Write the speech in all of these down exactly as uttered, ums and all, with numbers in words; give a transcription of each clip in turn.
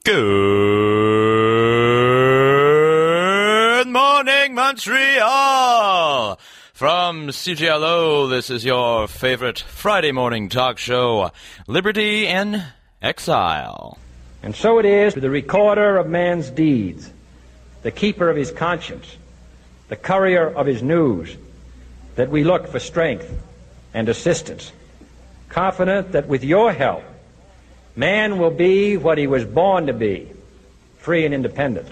Good morning, Montreal! From C J L O, this is your favorite Friday morning talk show, Liberty in Exile. And so it is to the recorder of man's deeds, the keeper of his conscience, the courier of his news, that we look for strength and assistance, confident that with your help, man will be what he was born to be, free and independent.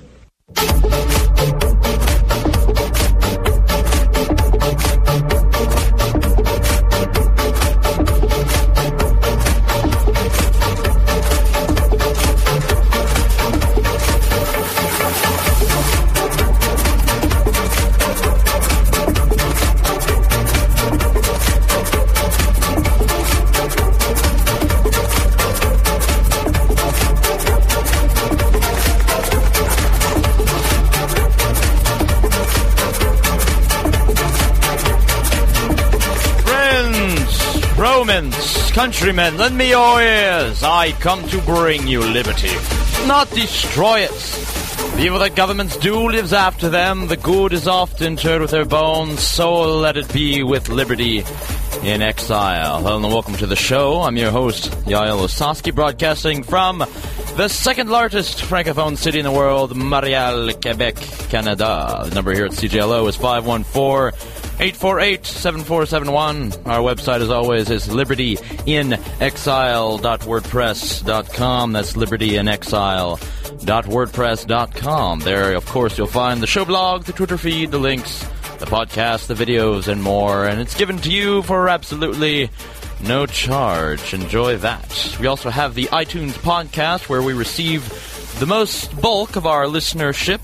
Romans, countrymen, lend me your ears. I come to bring you liberty, not destroy it. The evil that governments do lives after them. The good is oft interred with their bones. So let it be with liberty in exile. Hello and welcome to the show. I'm your host, Yael Ossowski, broadcasting from the second largest francophone city in the world, Montreal, Quebec, Canada. The number here at C J L O is five one four, eight four eight, seven four seven one. Our website, as always, is liberty in exile dot wordpress dot com. That's liberty in exile dot wordpress dot com. There, of course, you'll find the show blog, the Twitter feed, the links, the podcast, the videos, and more. And it's given to you for absolutely no charge. Enjoy that. We also have the iTunes podcast, where we receive the most bulk of our listenership.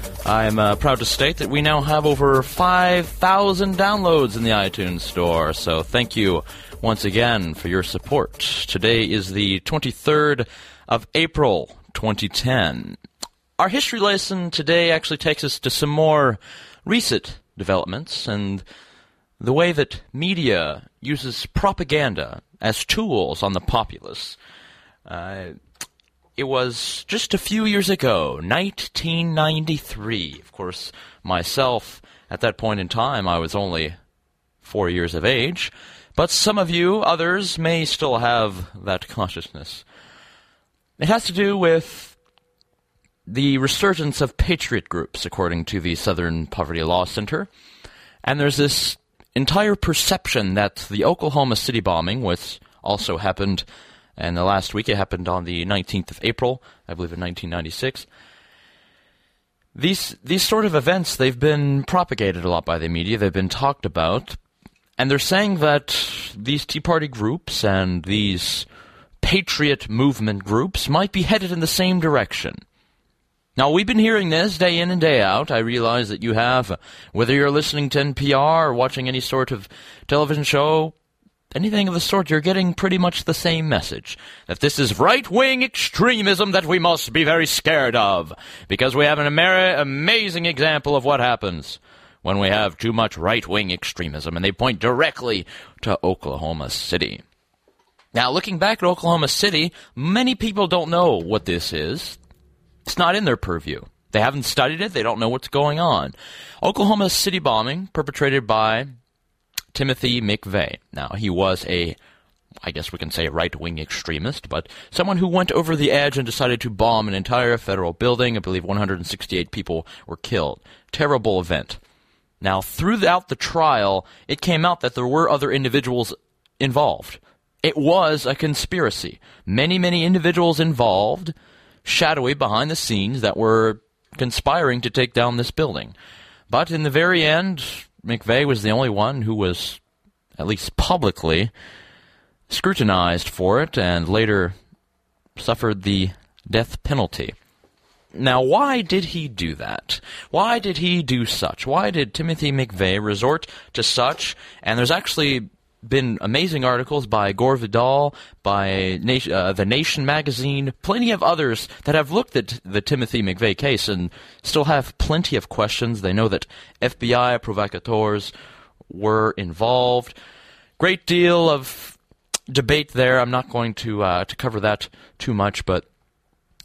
I'm uh, proud to state that we now have over five thousand downloads in the iTunes store, so thank you once again for your support. Today is the twenty-third of April, twenty ten. Our history lesson today actually takes us to some more recent developments and the way that media uses propaganda as tools on the populace. Uh... It was just a few years ago, nineteen ninety-three. Of course, myself, at that point in time, I was only four years of age. But some of you, others, may still have that consciousness. It has to do with the resurgence of patriot groups, according to the Southern Poverty Law Center. And there's this entire perception that the Oklahoma City bombing, which also happened and the last week, it happened on the nineteenth of April, I believe in nineteen ninety-six. These these sort of events, they've been propagated a lot by the media. They've been talked about. And they're saying that these Tea Party groups and these patriot movement groups might be headed in the same direction. Now, we've been hearing this day in and day out. I realize that you have, whether you're listening to N P R or watching any sort of television show, anything of the sort, you're getting pretty much the same message. That this is right-wing extremism that we must be very scared of. Because we have an Amer- amazing example of what happens when we have too much right-wing extremism. And they point directly to Oklahoma City. Now, looking back at Oklahoma City, many people don't know what this is. It's not in their purview. They haven't studied it. They don't know what's going on. Oklahoma City bombing, perpetrated by Timothy McVeigh. Now, he was a, I guess we can say, a right-wing extremist, but someone who went over the edge and decided to bomb an entire federal building. I believe one hundred sixty-eight people were killed. Terrible event. Now, throughout the trial, it came out that there were other individuals involved. It was a conspiracy. Many, many individuals involved, shadowy behind the scenes, that were conspiring to take down this building. But in the very end, McVeigh was the only one who was, at least publicly, scrutinized for it and later suffered the death penalty. Now, why did he do that? Why did he do such? Why did Timothy McVeigh resort to such? And there's actually been amazing articles by Gore Vidal, by Nation, uh, The Nation magazine, plenty of others that have looked at the Timothy McVeigh case and still have plenty of questions. They know that F B I provocateurs were involved. Great deal of debate there. I'm not going to uh, to cover that too much, but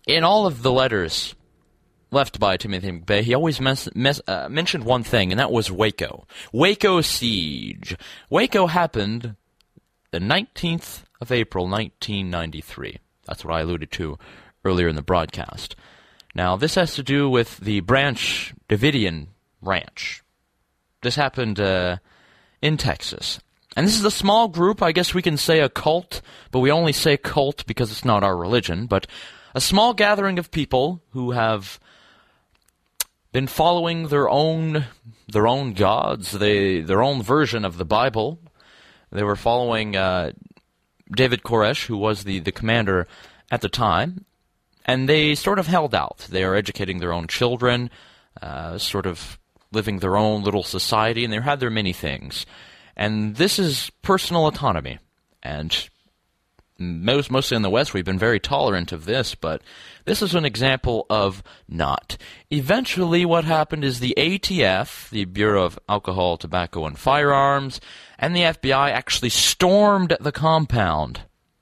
in all of the letters left by Timothy McVeigh, he always mes- mes- uh, mentioned one thing, and that was Waco. Waco siege. Waco happened the nineteenth of April, nineteen ninety-three. That's what I alluded to earlier in the broadcast. Now, this has to do with the Branch Davidian Ranch. This happened uh, in Texas. And this is a small group, I guess we can say a cult, but we only say cult because it's not our religion, but a small gathering of people who have been following their own their own gods, they, their own version of the Bible. They were following uh, David Koresh, who was the, the commander at the time, and they sort of held out. They are educating their own children, uh, sort of living their own little society, and they had their many things. And this is personal autonomy. And most, mostly in the West, we've been very tolerant of this, but this is an example of not. Eventually, what happened is the A T F, the Bureau of Alcohol, Tobacco, and Firearms, and the F B I actually stormed the compound.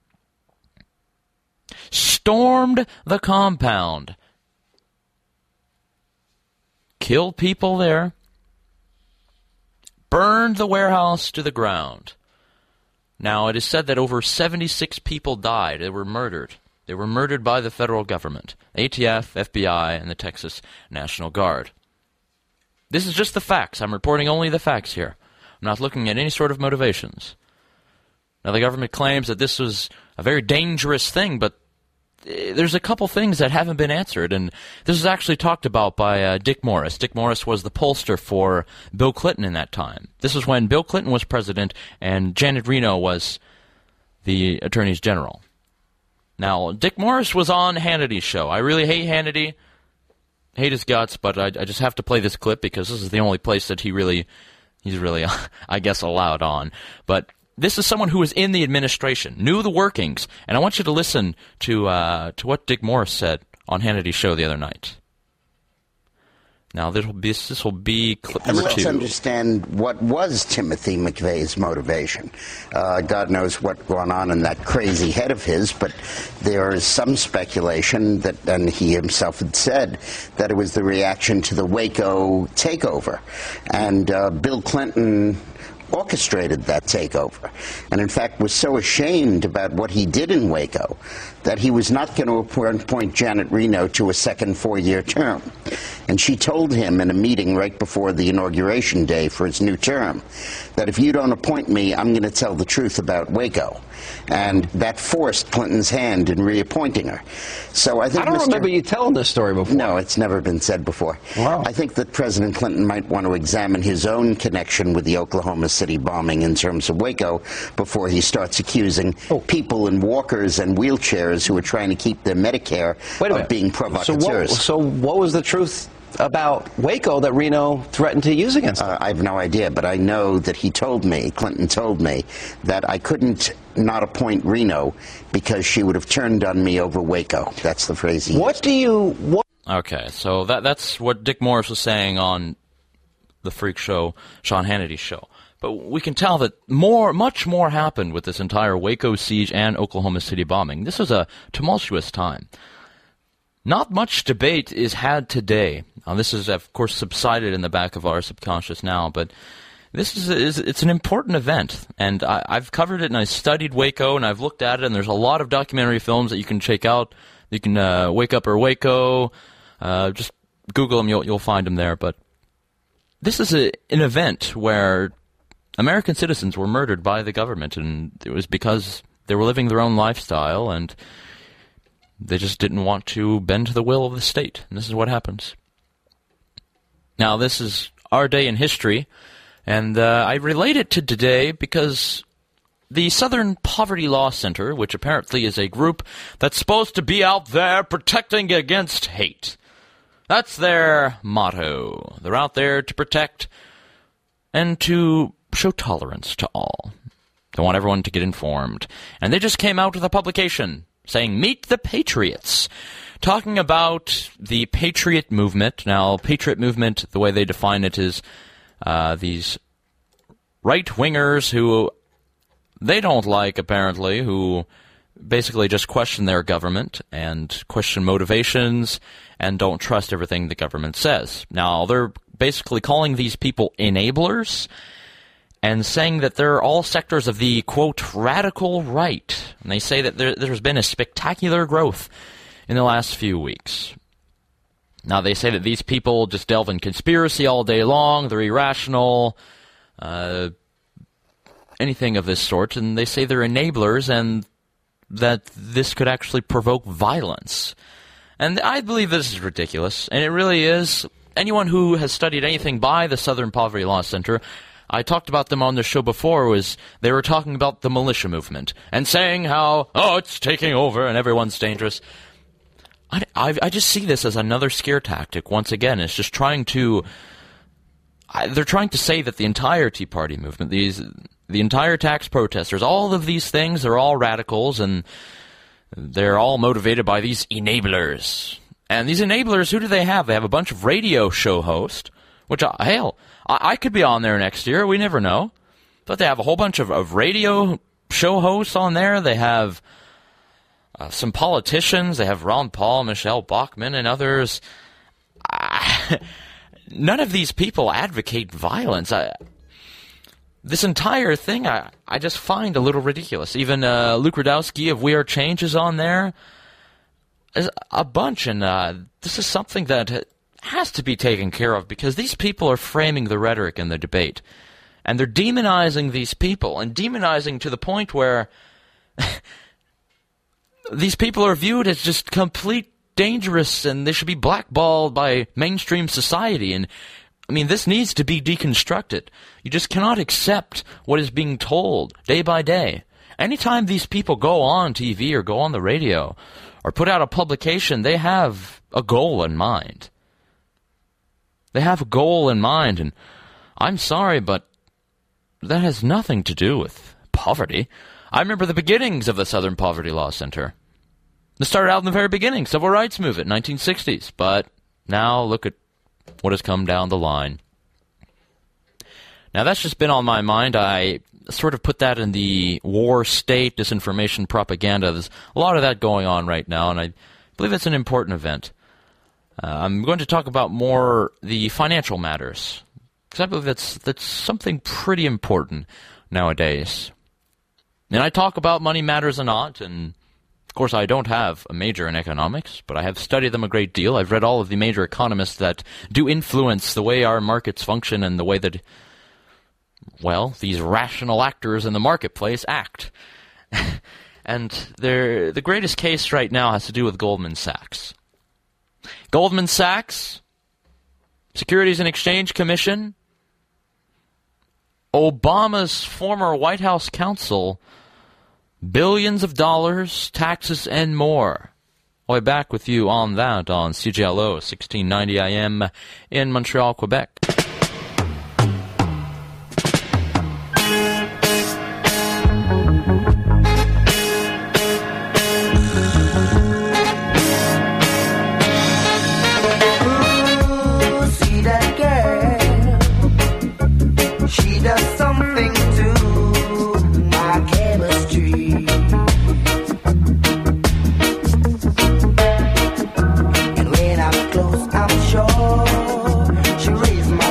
Stormed the compound. Killed people there. Burned the warehouse to the ground. Now, it is said that over seventy-six people died. They were murdered. They were murdered by the federal government, A T F, F B I, and the Texas National Guard. This is just the facts. I'm reporting only the facts here. I'm not looking at any sort of motivations. Now, the government claims that this was a very dangerous thing, but there's a couple things that haven't been answered, and this is actually talked about by uh, Dick Morris. Dick Morris was the pollster for Bill Clinton in that time. This is when Bill Clinton was president and Janet Reno was the Attorney General. Now, Dick Morris was on Hannity's show. I really hate Hannity, hate his guts, but I, I just have to play this clip because this is the only place that he really, he's really, I guess, allowed on. But this is someone who was in the administration, knew the workings, and I want you to listen to uh, to what Dick Morris said on Hannity's show the other night. Now, this will be this will be clip number Let's two. Let's understand what was Timothy McVeigh's motivation. Uh, God knows what going on in that crazy head of his, but there is some speculation that, and he himself had said, that it was the reaction to the Waco takeover. And uh, Bill Clinton orchestrated that takeover, and in fact was so ashamed about what he did in Waco that he was not going to appoint Janet Reno to a second four-year term. And she told him in a meeting right before the inauguration day for his new term that if you don't appoint me, I'm going to tell the truth about Waco. And that forced Clinton's hand in reappointing her. So I think I don't Mister remember you telling this story before. No, it's never been said before. Wow. I think that President Clinton might want to examine his own connection with the Oklahoma City bombing in terms of Waco before he starts accusing oh. people in walkers and wheelchairs who are trying to keep their Medicare Wait a of minute. being provocateurs. So what, so what was the truth about Waco that Reno threatened to use against him? Uh, I have no idea, but I know that he told me, Clinton told me, that I couldn't not appoint Reno because she would have turned on me over Waco. That's the phrase he What used. do you... What Okay, so that that's what Dick Morris was saying on the Freak Show, Sean Hannity's show. But we can tell that more, much more happened with this entire Waco siege and Oklahoma City bombing. This was a tumultuous time. Not much debate is had today. Now, this is, of course, subsided in the back of our subconscious now, but this is, is it's an important event, and I, I've covered it, and I studied Waco, and I've looked at it, and there's a lot of documentary films that you can check out. You can uh, Wake Up or Waco, uh, just Google them, you'll, you'll find them there. But this is a, an event where American citizens were murdered by the government, and it was because they were living their own lifestyle, and they just didn't want to bend to the will of the state, and this is what happens. Now, this is our day in history, and uh, I relate it to today because the Southern Poverty Law Center, which apparently is a group that's supposed to be out there protecting against hate, that's their motto. They're out there to protect and to show tolerance to all. They want everyone to get informed. And they just came out with a publication saying, Meet the Patriots, talking about the Patriot movement. Now, Patriot movement, the way they define it is uh, these right-wingers who they don't like, apparently, who basically just question their government and question motivations and don't trust everything the government says. Now, they're basically calling these people enablers and saying that they're all sectors of the, quote, radical right. And they say that there, there's been a spectacular growth in the last few weeks. Now, they say that these people just delve in conspiracy all day long, they're irrational, uh, anything of this sort, and they say they're enablers and that this could actually provoke violence. And I believe this is ridiculous, and it really is. Anyone who has studied anything by the Southern Poverty Law Center, I talked about them on the show before, was they were talking about the militia movement and saying how, oh, it's taking over and everyone's dangerous. I, I, I just see this as another scare tactic. Once again, it's just trying to, I, they're trying to say that the entire Tea Party movement, these, the entire tax protesters, all of these things are all radicals and they're all motivated by these enablers. And these enablers, who do they have? They have a bunch of radio show hosts, which, uh, hell, I, I could be on there next year. We never know. But they have a whole bunch of, of radio show hosts on there. They have uh, some politicians. They have Ron Paul, Michelle Bachmann, and others. I, none of these people advocate violence. I, this entire thing, I, I just find a little ridiculous. Even uh, Luke Rudowski of We Are Change is on there. There's a bunch, and uh, this is something that has to be taken care of because these people are framing the rhetoric in the debate. And they're demonizing these people, and demonizing to the point where these people are viewed as just complete dangerous, and they should be blackballed by mainstream society. And I mean, this needs to be deconstructed. You just cannot accept what is being told day by day. Anytime these people go on T V or go on the radio or put out a publication, they have a goal in mind. They have a goal in mind, and I'm sorry, but that has nothing to do with poverty. I remember the beginnings of the Southern Poverty Law Center. It started out in the very beginning, civil rights movement, nineteen sixties, but now look at what has come down the line. Now, that's just been on my mind. I sort of put that in the war state, disinformation, propaganda. There's a lot of that going on right now, and I believe it's an important event. Uh, I'm going to talk about more the financial matters, because I believe that's, that's something pretty important nowadays. And I talk about money matters or not, and of course I don't have a major in economics, but I have studied them a great deal. I've read all of the major economists that do influence the way our markets function and the way that, well, these rational actors in the marketplace act. And the greatest case right now has to do with Goldman Sachs. Goldman Sachs, Securities and Exchange Commission, Obama's former White House counsel, billions of dollars, taxes, and more. I'll be back with you on that on C J L O sixteen ninety A M in Montreal, Quebec. Close, I'm sure she raised my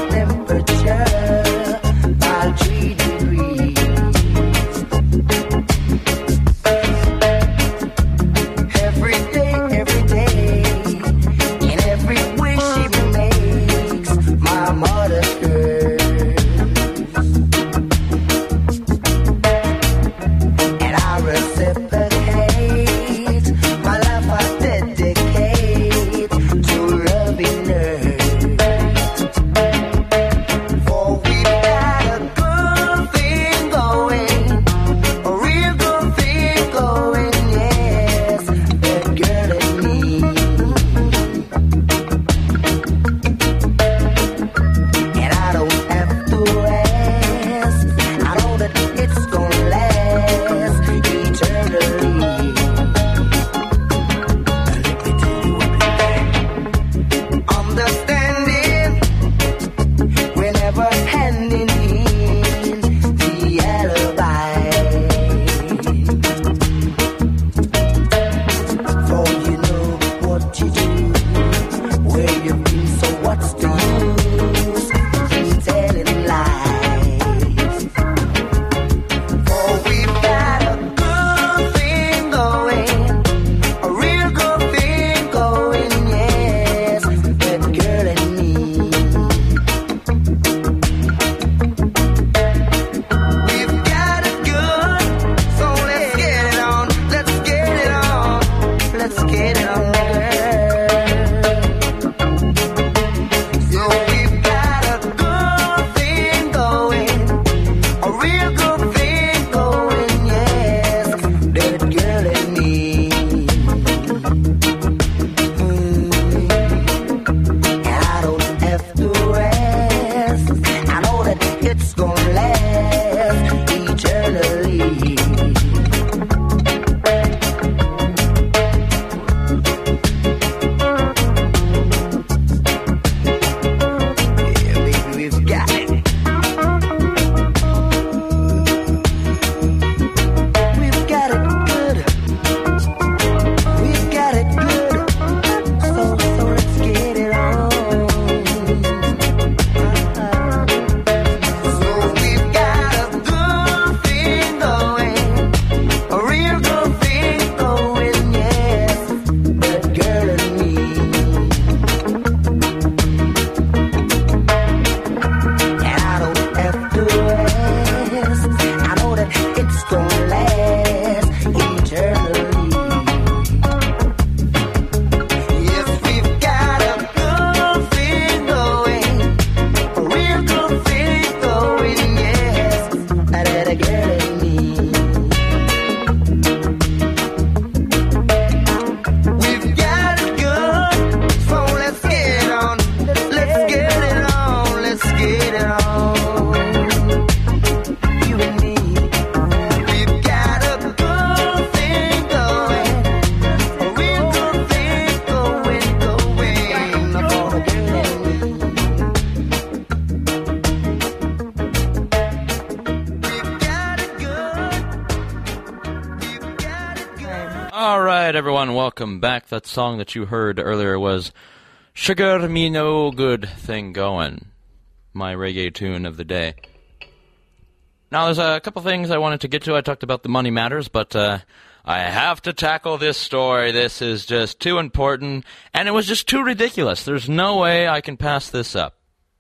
everyone, welcome back. That song that you heard earlier was Sugar Me No Good Thing Going, my reggae tune of the day. Now, there's a couple things I wanted to get to. I talked about the money matters, but uh, I have to tackle this story. This is just too important, and it was just too ridiculous. There's no way I can pass this up.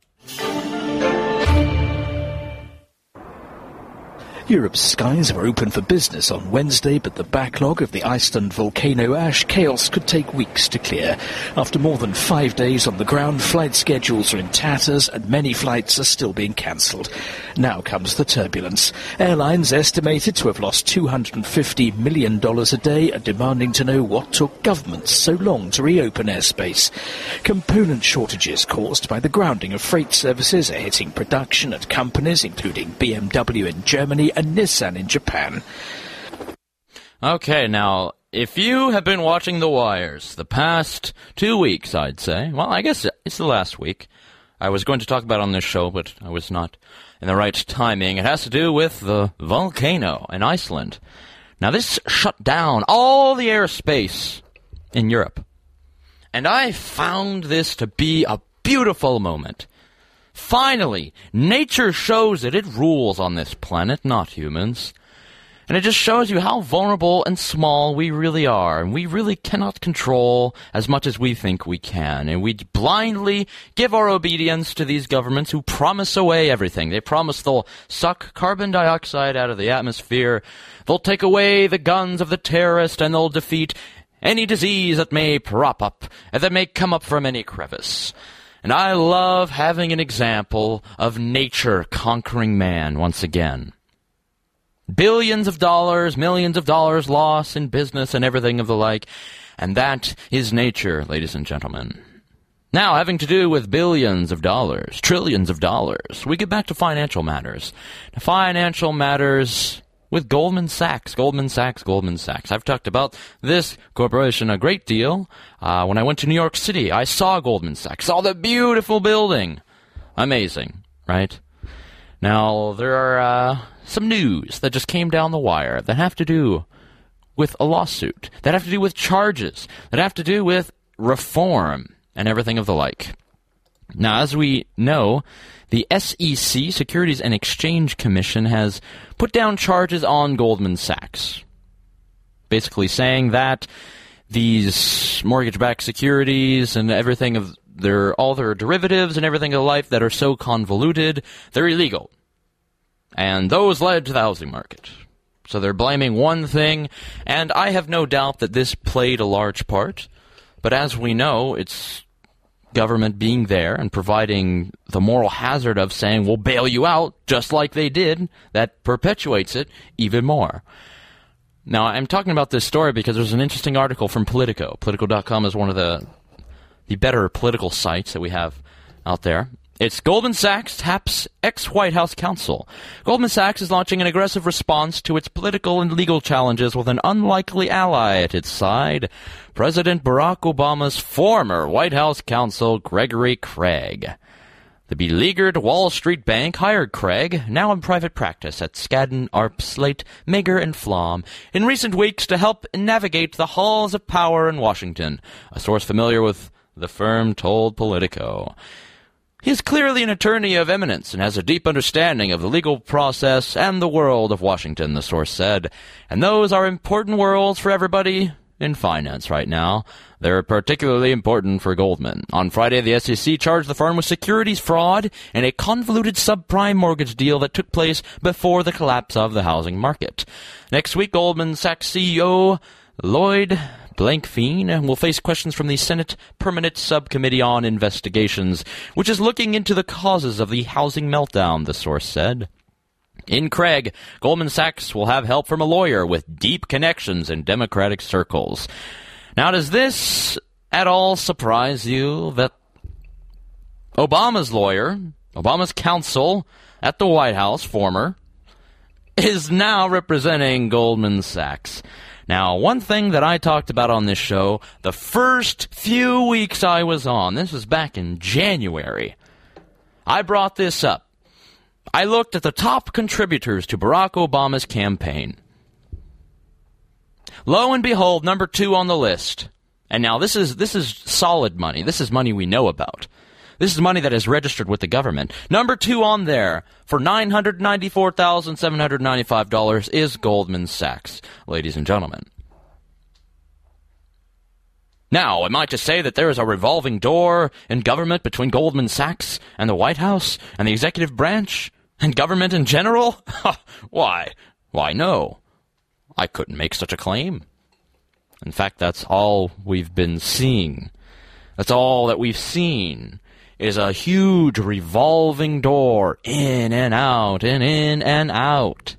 Europe's skies were open for business on Wednesday, but the backlog of the Iceland volcano ash chaos could take weeks to clear. After more than five days on the ground, flight schedules are in tatters and many flights are still being cancelled. Now comes the turbulence. Airlines estimated to have lost two hundred fifty million dollars a day are demanding to know what took governments so long to reopen airspace. Component shortages caused by the grounding of freight services are hitting production at companies including B M W in Germany and Nissan in Japan. Okay, now, if you have been watching The Wires the past two weeks, I'd say, well, I guess it's the last week. I was going to talk about it on this show, but I was not in the right timing. It has to do with the volcano in Iceland. Now, this shut down all the airspace in Europe. And I found this to be a beautiful moment. Finally, nature shows that it rules on this planet, not humans. And it just shows you how vulnerable and small we really are. And we really cannot control as much as we think we can. And we blindly give our obedience to these governments who promise away everything. They promise they'll suck carbon dioxide out of the atmosphere. They'll take away the guns of the terrorist, and they'll defeat any disease that may prop up, and that may come up from any crevice. And I love having an example of nature conquering man once again. Billions of dollars, millions of dollars lost in business and everything of the like. And that is nature, ladies and gentlemen. Now, having to do with billions of dollars, trillions of dollars, we get back to financial matters. Now, financial matters with Goldman Sachs, Goldman Sachs, Goldman Sachs. I've talked about this corporation a great deal. Uh, when I went to New York City, I saw Goldman Sachs, saw the beautiful building. Amazing, right? Now, there are uh, some news that just came down the wire that have to do with a lawsuit, that have to do with charges, that have to do with reform and everything of the like. Now, as we know, the S E C, Securities and Exchange Commission, has put down charges on Goldman Sachs, basically saying that these mortgage-backed securities and everything of their, all their derivatives and everything of life that are so convoluted, they're illegal. And those led to the housing market. So they're blaming one thing, and I have no doubt that this played a large part. But as we know, it's government being there and providing the moral hazard of saying, we'll bail you out, just like they did, that perpetuates it even more. Now, I'm talking about this story because there's an interesting article from Politico. Politico dot com is one of the the better political sites that we have out there. It's Goldman Sachs taps ex-White House counsel. Goldman Sachs is launching an aggressive response to its political and legal challenges with an unlikely ally at its side, President Barack Obama's former White House counsel, Gregory Craig. The beleaguered Wall Street bank hired Craig, now in private practice at Skadden, Arps, Slate, Mager, and Flom, in recent weeks to help navigate the halls of power in Washington, a source familiar with the firm told Politico. He is clearly an attorney of eminence and has a deep understanding of the legal process and the world of Washington, the source said. And those are important worlds for everybody in finance right now. They're particularly important for Goldman. On Friday, the S E C charged the firm with securities fraud and a convoluted subprime mortgage deal that took place before the collapse of the housing market. Next week, Goldman Sachs C E O Lloyd Blankfein will face questions from the Senate Permanent Subcommittee on Investigations, which is looking into the causes of the housing meltdown, the source said. In Craig, Goldman Sachs will have help from a lawyer with deep connections in Democratic circles. Now, does this at all surprise you that Obama's lawyer, Obama's counsel at the White House, former, is now representing Goldman Sachs? Now, one thing that I talked about on this show, the first few weeks I was on, this was back in January, I brought this up. I looked at the top contributors to Barack Obama's campaign. Lo and behold, number two on the list. And now this is this is solid money. This is money we know about. This is money that is registered with the government. Number two on there for nine hundred ninety-four thousand seven hundred ninety-five dollars is Goldman Sachs, ladies and gentlemen. Now, am I to say that there is a revolving door in government between Goldman Sachs and the White House and the executive branch and government in general? Why? Why, no. I couldn't make such a claim. In fact, that's all we've been seeing. That's all that we've seen is a huge revolving door in and out and in and out.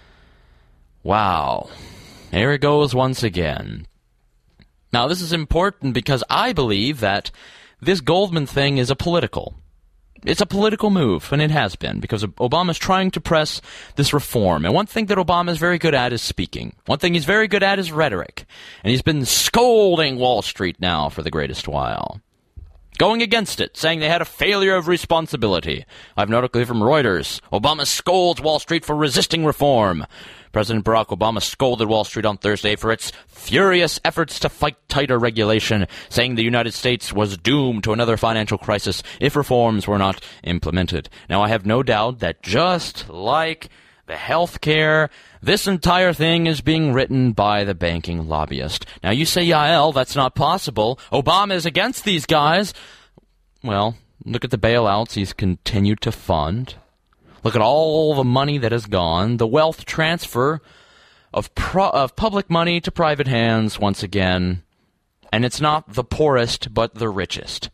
Wow. Here it goes once again. Now, this is important because I believe that this Goldman thing is a political. It's a political move, and it has been, because Obama's trying to press this reform. And one thing that Obama is very good at is speaking. One thing he's very good at is rhetoric. And he's been scolding Wall Street now for the greatest while. Going against it, saying they had a failure of responsibility. I have an article here from Reuters. Obama scolds Wall Street for resisting reform. President Barack Obama scolded Wall Street on Thursday for its furious efforts to fight tighter regulation, saying the United States was doomed to another financial crisis if reforms were not implemented. Now, I have no doubt that just like the health care, this entire thing is being written by the banking lobbyist. Now, you say, Yael, that's not possible. Obama is against these guys. Well, look at the bailouts he's continued to fund. Look at all the money that has gone, the wealth transfer of pro- of public money to private hands once again. And it's not the poorest, but the richest.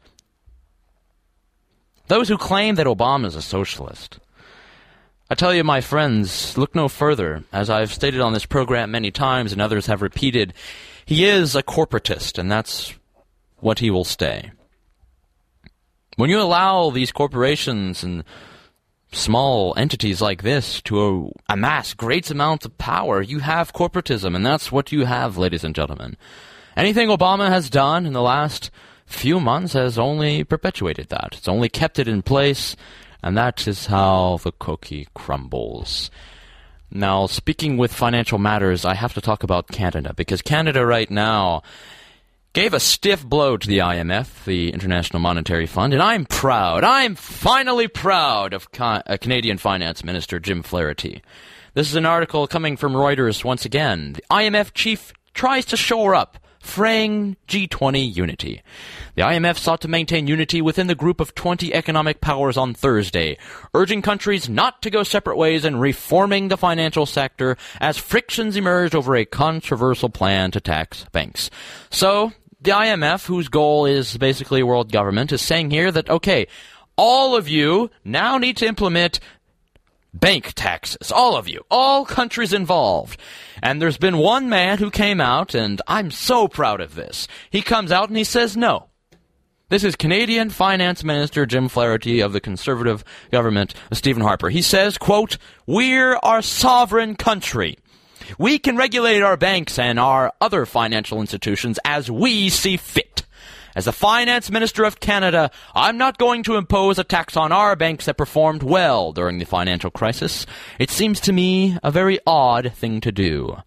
Those who claim that Obama is a socialist, I tell you, my friends, look no further. As I've stated on this program many times and others have repeated, he is a corporatist, and that's what he will stay. When you allow these corporations and small entities like this to amass great amounts of power, you have corporatism, and that's what you have, ladies and gentlemen. Anything Obama has done in the last few months has only perpetuated that. It's only kept it in place, and that is how the cookie crumbles. Now, speaking with financial matters, I have to talk about Canada, because Canada right now gave a stiff blow to the I M F, the International Monetary Fund, and I'm proud, I'm finally proud of Ca- uh, Canadian Finance Minister Jim Flaherty. This is an article coming from Reuters once again. The I M F chief tries to shore up fraying G twenty unity. The I M F sought to maintain unity within the group of twenty economic powers on Thursday, urging countries not to go separate ways in reforming the financial sector as frictions emerged over a controversial plan to tax banks. So, the I M F, whose goal is basically world government, is saying here that, okay, all of you now need to implement bank taxes. All of you. All countries involved. And there's been one man who came out, and I'm so proud of this. He comes out and he says no. This is Canadian Finance Minister Jim Flaherty of the Conservative government of Stephen Harper. He says, quote, "We're our sovereign country. We can regulate our banks and our other financial institutions as we see fit. As the Finance Minister of Canada, I'm not going to impose a tax on our banks that performed well during the financial crisis. It seems to me a very odd thing to do."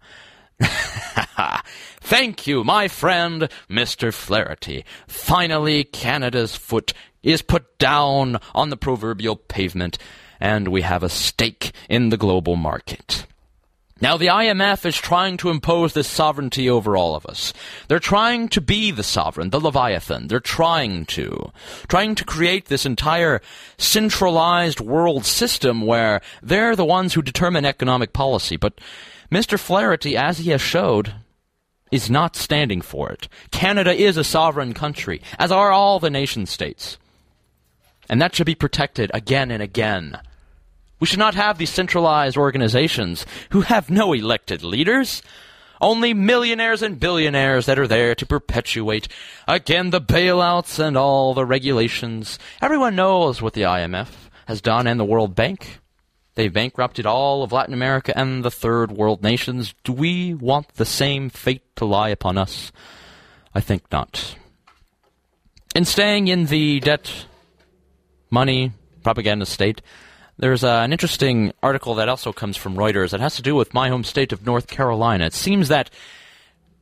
Thank you, my friend, Mister Flaherty. Finally, Canada's foot is put down on the proverbial pavement, and we have a stake in the global market. Now, the I M F is trying to impose this sovereignty over all of us. They're trying to be the sovereign, the Leviathan. They're trying to. Trying to create this entire centralized world system where they're the ones who determine economic policy. But Mister Flaherty, as he has showed, is not standing for it. Canada is a sovereign country, as are all the nation states. And that should be protected again and again. We should not have these centralized organizations who have no elected leaders, only millionaires and billionaires that are there to perpetuate, again, the bailouts and all the regulations. Everyone knows what the I M F has done and the World Bank. They've bankrupted all of Latin America and the third world nations. Do we want the same fate to lie upon us? I think not. In staying in the debt, money, propaganda state, there's uh, an interesting article that also comes from Reuters that has to do with my home state of North Carolina. It seems that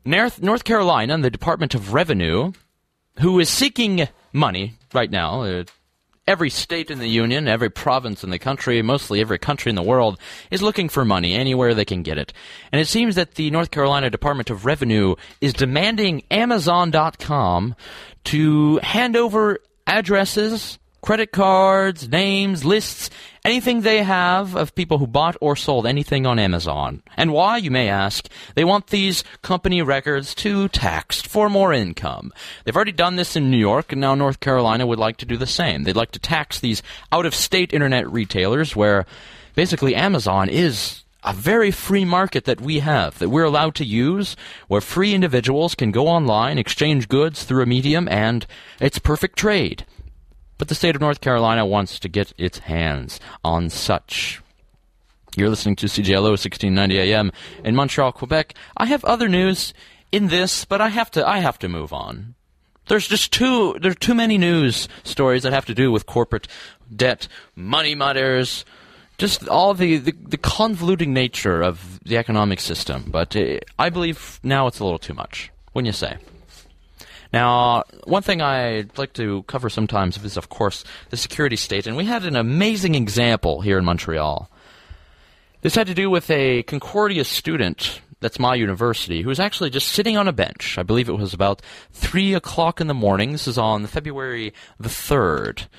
North, North Carolina and the Department of Revenue, who is seeking money right now, uh, every state in the union, every province in the country, mostly every country in the world, is looking for money anywhere they can get it. And it seems that the North Carolina Department of Revenue is demanding Amazon dot com to hand over addresses, credit cards, names, lists, anything they have of people who bought or sold anything on Amazon. And why, you may ask? They want these company records to taxed for more income. They've already done this in New York, and now North Carolina would like to do the same. They'd like to tax these out-of-state internet retailers where basically Amazon is a very free market that we have, that we're allowed to use, where free individuals can go online, exchange goods through a medium, and it's perfect trade. But the state of North Carolina wants to get its hands on such. You're listening to C J L O sixteen ninety A M in Montreal, Quebec. I have other news in this, but I have to I have to move on. There's just too there are too many news stories that have to do with corporate debt, money matters, just all the, the, the convoluting nature of the economic system. But uh, I believe now it's a little too much. Wouldn't you say? Now, one thing I'd like to cover sometimes is, of course, the security state. And we had an amazing example here in Montreal. This had to do with a Concordia student, that's my university, who was actually just sitting on a bench. I believe it was about three o'clock in the morning. This is on February the third.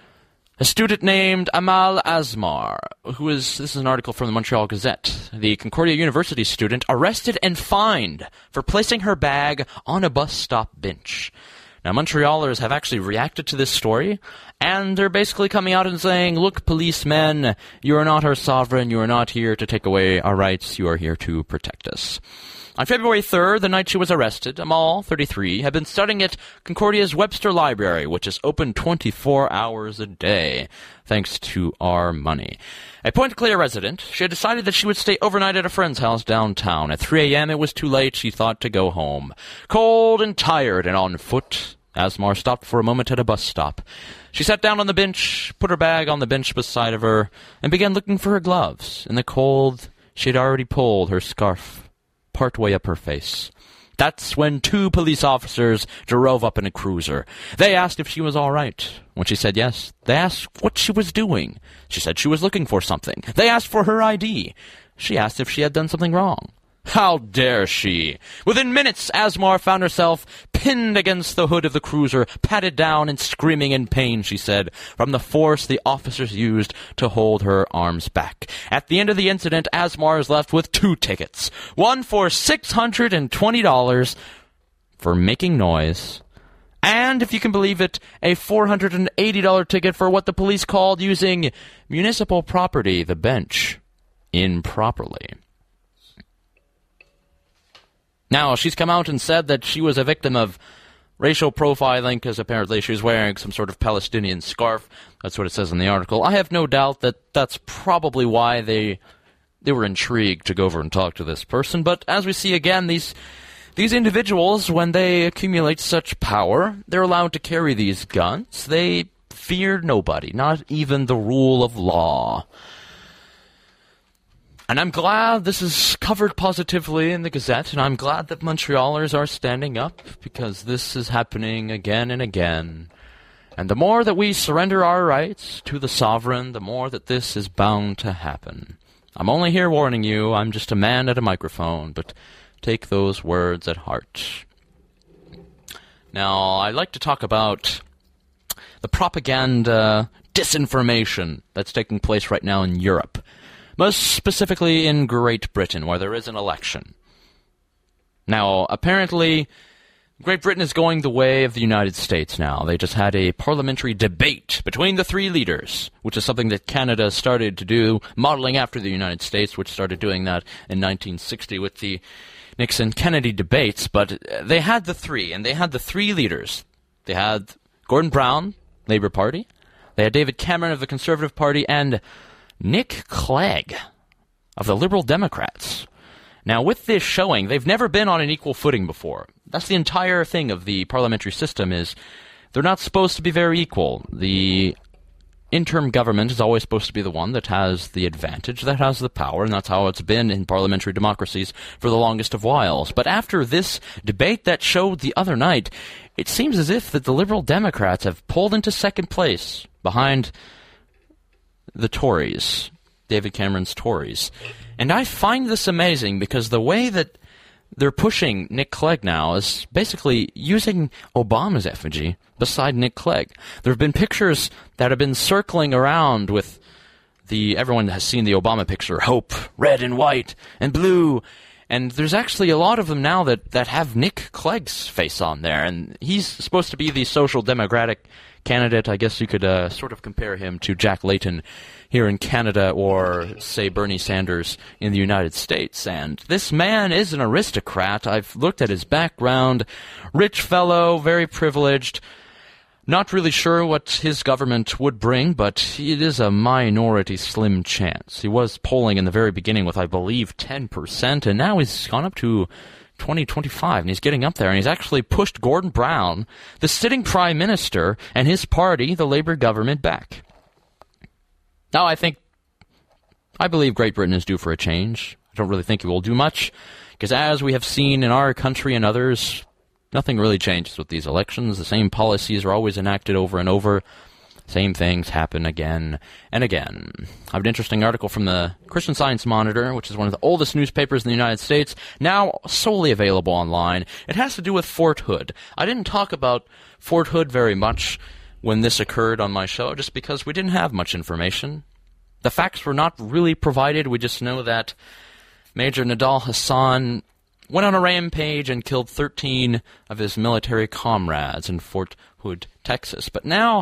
A student named Amal Asmar, who is, this is an article from the Montreal Gazette, the Concordia University student arrested and fined for placing her bag on a bus stop bench. Now, Montrealers have actually reacted to this story, and they're basically coming out and saying, look, policemen, you are not our sovereign, you are not here to take away our rights, you are here to protect us. On February third, the night she was arrested, Amal, thirty-three, had been studying at Concordia's Webster Library, which is open twenty-four hours a day, thanks to our money. A Pointe-Claire resident, she had decided that she would stay overnight at a friend's house downtown. At three a.m., it was too late. She thought to go home. Cold and tired and on foot, Asmar stopped for a moment at a bus stop. She sat down on the bench, put her bag on the bench beside of her, and began looking for her gloves. In the cold, she had already pulled her scarf partway up her face. That's when two police officers drove up in a cruiser. They asked if she was all right. When she said yes, they asked what she was doing. She said she was looking for something. They asked for her I D. She asked if she had done something wrong. How dare she? Within minutes, Asmar found herself pinned against the hood of the cruiser, patted down and screaming in pain, she said, from the force the officers used to hold her arms back. At the end of the incident, Asmar is left with two tickets. One for six hundred twenty dollars for making noise, and, if you can believe it, a four hundred eighty dollars ticket for what the police called using municipal property, the bench, improperly. Now, she's come out and said that she was a victim of racial profiling because apparently she was wearing some sort of Palestinian scarf. That's what it says in the article. I have no doubt that that's probably why they they were intrigued to go over and talk to this person. But as we see again, these these individuals, when they accumulate such power, they're allowed to carry these guns. They fear nobody, not even the rule of law. And I'm glad this is covered positively in the Gazette, and I'm glad that Montrealers are standing up, because this is happening again and again. And the more that we surrender our rights to the sovereign, the more that this is bound to happen. I'm only here warning you. I'm just a man at a microphone, but take those words at heart. Now, I'd like to talk about the propaganda, disinformation that's taking place right now in Europe. Most specifically in Great Britain, where there is an election. Now, apparently, Great Britain is going the way of the United States now. They just had a parliamentary debate between the three leaders, which is something that Canada started to do, modeling after the United States, which started doing that in nineteen sixty with the Nixon-Kennedy debates. But they had the three, and they had the three leaders. They had Gordon Brown, Labour Party. They had David Cameron of the Conservative Party, and Nick Clegg of the Liberal Democrats. Now, with this showing, they've never been on an equal footing before. That's the entire thing of the parliamentary system, is they're not supposed to be very equal. The interim government is always supposed to be the one that has the advantage, that has the power, and that's how it's been in parliamentary democracies for the longest of whiles. But after this debate that showed the other night, it seems as if that the Liberal Democrats have pulled into second place behind the Tories, David Cameron's Tories. And I find this amazing because the way that they're pushing Nick Clegg now is basically using Obama's effigy beside Nick Clegg. There have been pictures that have been circling around with the, everyone has seen the Obama picture, hope, red and white and blue. And there's actually a lot of them now that, that have Nick Clegg's face on there. And he's supposed to be the social democratic candidate. I guess you could uh, sort of compare him to Jack Layton here in Canada or, say, Bernie Sanders in the United States. And this man is an aristocrat. I've looked at his background. Rich fellow, very privileged. Not really sure what his government would bring, but it is a minority slim chance. He was polling in the very beginning with, I believe, ten percent, and now he's gone up to twenty, twenty-five, and he's getting up there, and he's actually pushed Gordon Brown, the sitting prime minister, and his party, the Labour government, back. Now, I think, I believe Great Britain is due for a change. I don't really think it will do much, because as we have seen in our country and others, nothing really changes with these elections. The same policies are always enacted over and over. Same things happen again and again. I have an interesting article from the Christian Science Monitor, which is one of the oldest newspapers in the United States, now solely available online. It has to do with Fort Hood. I didn't talk about Fort Hood very much when this occurred on my show, just because we didn't have much information. The facts were not really provided. We just know that Major Nidal Hasan went on a rampage and killed thirteen of his military comrades in Fort Hood, Texas. But now,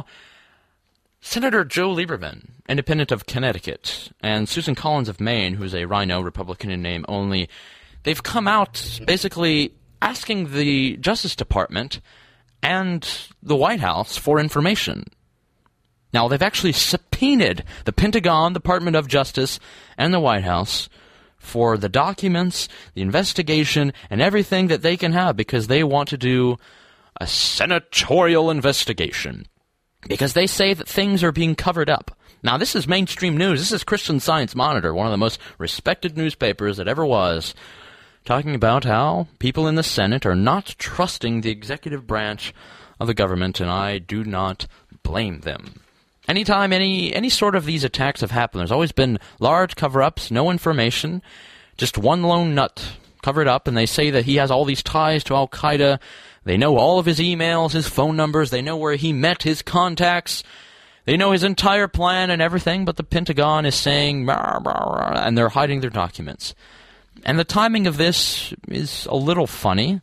Senator Joe Lieberman, independent of Connecticut, and Susan Collins of Maine, who's a Rhino, Republican in name only, they've come out basically asking the Justice Department and the White House for information. Now, they've actually subpoenaed the Pentagon, Department of Justice, and the White House for the documents, the investigation, and everything that they can have because they want to do a senatorial investigation. Because they say that things are being covered up. Now, this is mainstream news. This is Christian Science Monitor, one of the most respected newspapers that ever was, talking about how people in the Senate are not trusting the executive branch of the government, and I do not blame them. Anytime any any sort of these attacks have happened, there's always been large cover-ups, no information, just one lone nut covered up, and they say that he has all these ties to Al-Qaeda. They know all of his emails, his phone numbers, they know where he met his contacts, they know his entire plan and everything, but the Pentagon is saying, rah, rah, rah, and they're hiding their documents. And the timing of this is a little funny.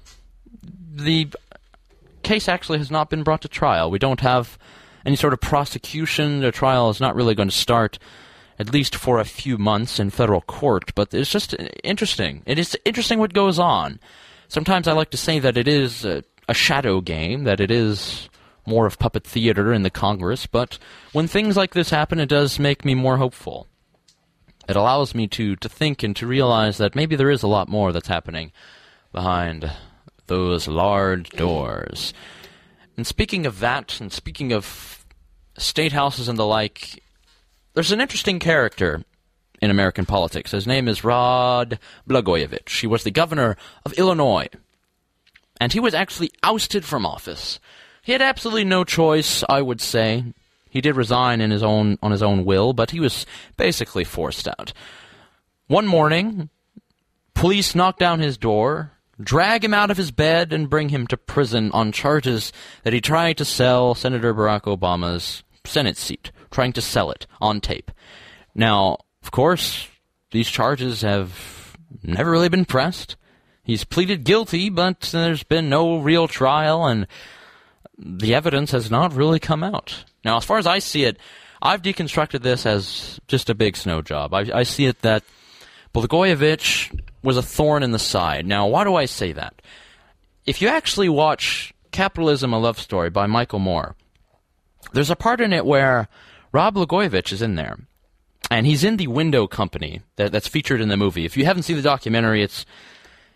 The case actually has not been brought to trial. We don't have any sort of prosecution. The trial is not really going to start, at least for a few months in federal court, but it's just interesting. It is interesting what goes on. Sometimes I like to say that it is a, a shadow game, that it is more of puppet theater in the Congress, but when things like this happen, it does make me more hopeful. It allows me to, to think and to realize that maybe there is a lot more that's happening behind those large doors. And speaking of that, and speaking of state houses and the like, there's an interesting character in American politics. His name is Rod Blagojevich. He was the governor of Illinois, and he was actually ousted from office. He had absolutely no choice, I would say. He did resign in his own on his own will, but he was basically forced out. One morning, police knocked down his door, drag him out of his bed, and bring him to prison on charges that he tried to sell Senator Barack Obama's Senate seat, trying to sell it on tape. Now, of course, these charges have never really been pressed. He's pleaded guilty, but there's been no real trial, and the evidence has not really come out. Now, as far as I see it, I've deconstructed this as just a big snow job. I, I see it that Blagojevich was a thorn in the side. Now, why do I say that? If you actually watch Capitalism, A Love Story by Michael Moore, there's a part in it where Rod Blagojevich is in there, and he's in the window company that, that's featured in the movie. If you haven't seen the documentary, it's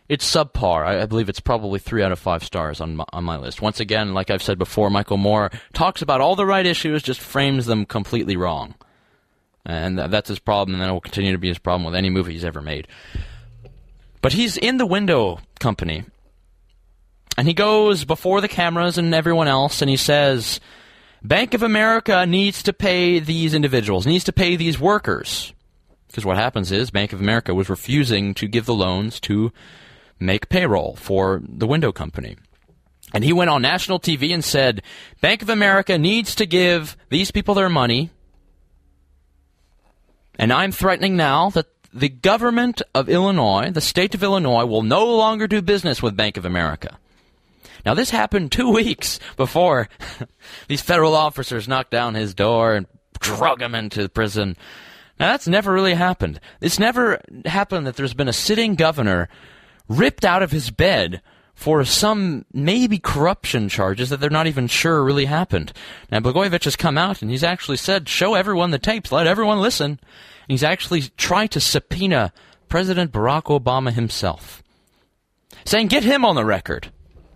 it's subpar. I, I believe it's probably three out of five stars on my, on my list. Once again, like I've said before, Michael Moore talks about all the right issues, just frames them completely wrong. And th- that's his problem, and that will continue to be his problem with any movie he's ever made. But he's in the window company, and he goes before the cameras and everyone else, and he says, Bank of America needs to pay these individuals, needs to pay these workers. Because what happens is Bank of America was refusing to give the loans to make payroll for the window company. And he went on national T V and said, Bank of America needs to give these people their money, and I'm threatening now that the government of Illinois, the state of Illinois, will no longer do business with Bank of America. Now, this happened two weeks before these federal officers knocked down his door and drug him into prison. Now, that's never really happened. It's never happened that there's been a sitting governor ripped out of his bed for some maybe corruption charges that they're not even sure really happened. Now, Blagojevich has come out and he's actually said, show everyone the tapes, let everyone listen. And he's actually tried to subpoena President Barack Obama himself, saying, get him on the record.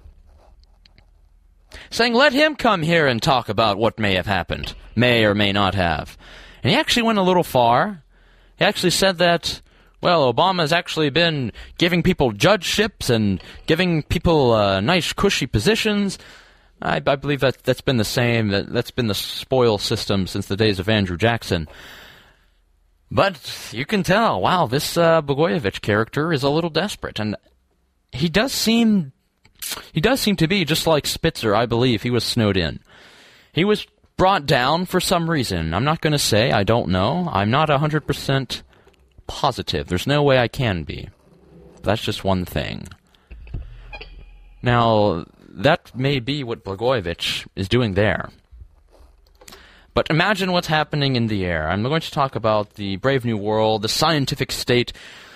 Saying, let him come here and talk about what may have happened, may or may not have. And he actually went a little far. He actually said that, well, Obama's actually been giving people judgeships and giving people uh, nice, cushy positions. I, I believe that that's been the same. That, that's been the spoil system since the days of Andrew Jackson. But you can tell, wow, this uh, Blagojevich character is a little desperate. And he does seem... He does seem to be just like Spitzer. I believe he was snowed in. He was brought down for some reason. I'm not going to say. I don't know. I'm not one hundred percent positive. There's no way I can be. That's just one thing. Now, that may be what Blagojevich is doing there. But imagine what's happening in the air. I'm going to talk about the Brave New World, the scientific state.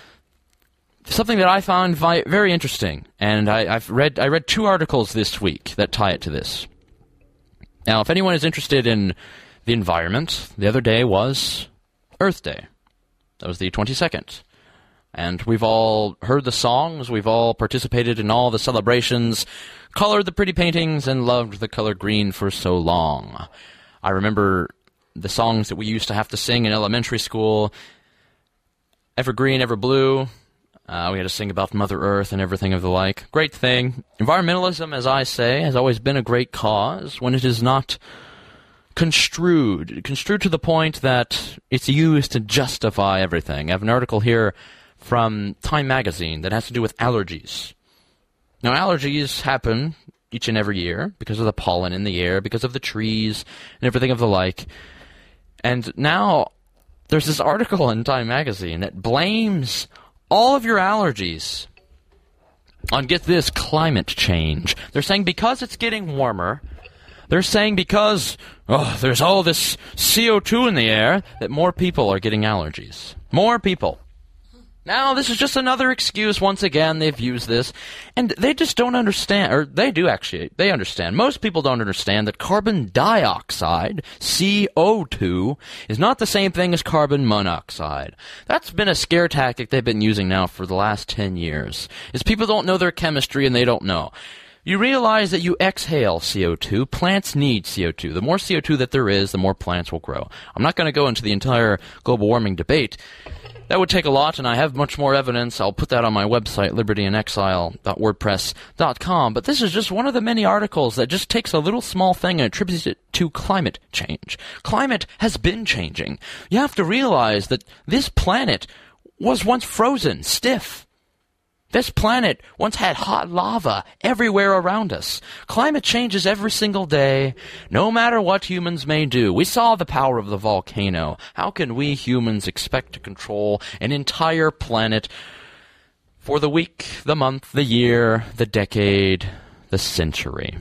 Something that I found vi- very interesting, and I, I've read I read two articles this week that tie it to this. Now, if anyone is interested in the environment, the other day was Earth Day. That was the twenty-second. And we've all heard the songs, we've all participated in all the celebrations, colored the pretty paintings, and loved the color green for so long. I remember the songs that we used to have to sing in elementary school. Ever green, ever blue. Uh, we had to sing about Mother Earth and everything of the like. Great thing. Environmentalism, as I say, has always been a great cause when it is not construed. Construed to the point that it's used to justify everything. I have an article here from Time Magazine that has to do with allergies. Now, allergies happen each and every year because of the pollen in the air, because of the trees, and everything of the like. And now there's this article in Time Magazine that blames all of your allergies on, get this, climate change. They're saying because it's getting warmer, they're saying because oh, there's all this C O two in the air, that more people are getting allergies. More people. Now, this is just another excuse. Once again, they've used this, and they just don't understand, or they do actually, they understand. Most people don't understand that carbon dioxide, C O two, is not the same thing as carbon monoxide. That's been a scare tactic they've been using now for the last ten years, is people don't know their chemistry and they don't know. You realize that you exhale C O two. Plants need C O two. The more C O two that there is, the more plants will grow. I'm not going to go into the entire global warming debate. That would take a lot, and I have much more evidence. I'll put that on my website, liberty in exile dot wordpress dot com. But this is just one of the many articles that just takes a little small thing and attributes it to climate change. Climate has been changing. You have to realize that this planet was once frozen, stiff. This planet once had hot lava everywhere around us. Climate changes every single day, no matter what humans may do. We saw the power of the volcano. How can we humans expect to control an entire planet for the week, the month, the year, the decade, the century?